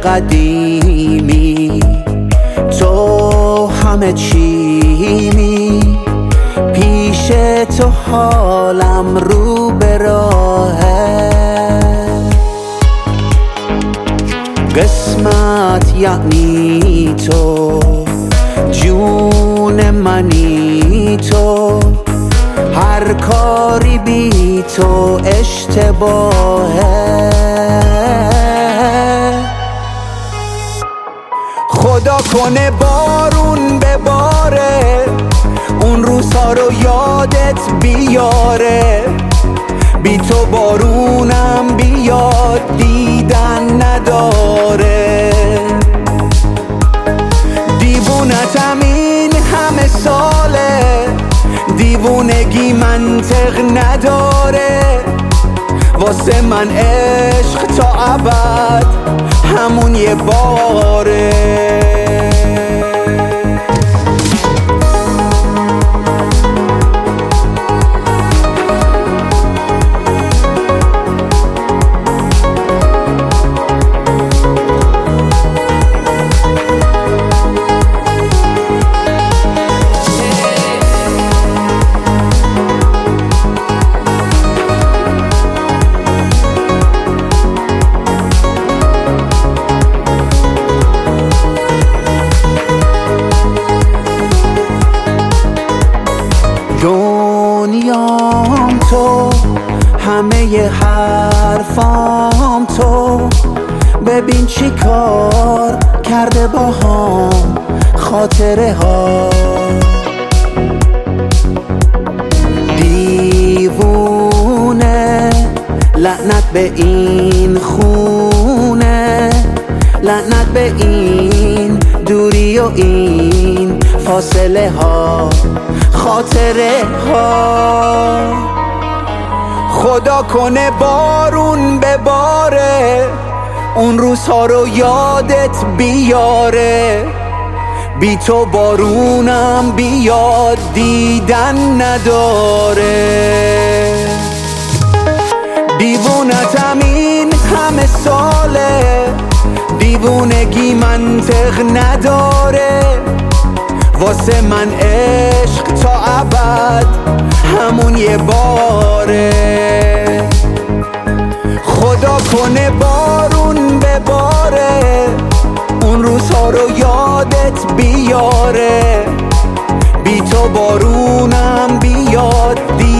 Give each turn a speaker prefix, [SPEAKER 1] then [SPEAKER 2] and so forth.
[SPEAKER 1] قدیمی، تو همه چیمی، پیش تو حالم رو به راهه. قسمت یعنی تو، جون منی تو، هر کاری بی تو اشتباهه. خدا کنه بارون بباره، اون روزها رو یادت بیاره، بی تو بارونم بیاد دیدن نداره. دیوونتم این همه ساله، دیوونگی منطق نداره، واسه من عشق تا ابد همون یه باره. دنیام تو، همه ی حرفام تو، ببین چی کار کرده باهام خاطره ها. دیوونه لعنت به این خونه، لعنت به این دوری و این فاصله ها، خاطره ها. خدا کنه بارون بباره، اون روزها رو یادت بیاره، بی تو بارونم بیاد دیدن نداره. دیوونتم این همه ساله، دیوونگی منطق نداره، واسه من عشق تا ابد همون یه باره. خدا کنه بارون بباره، اون روزها رو یادت بیاره، بی تو بارونم بیاد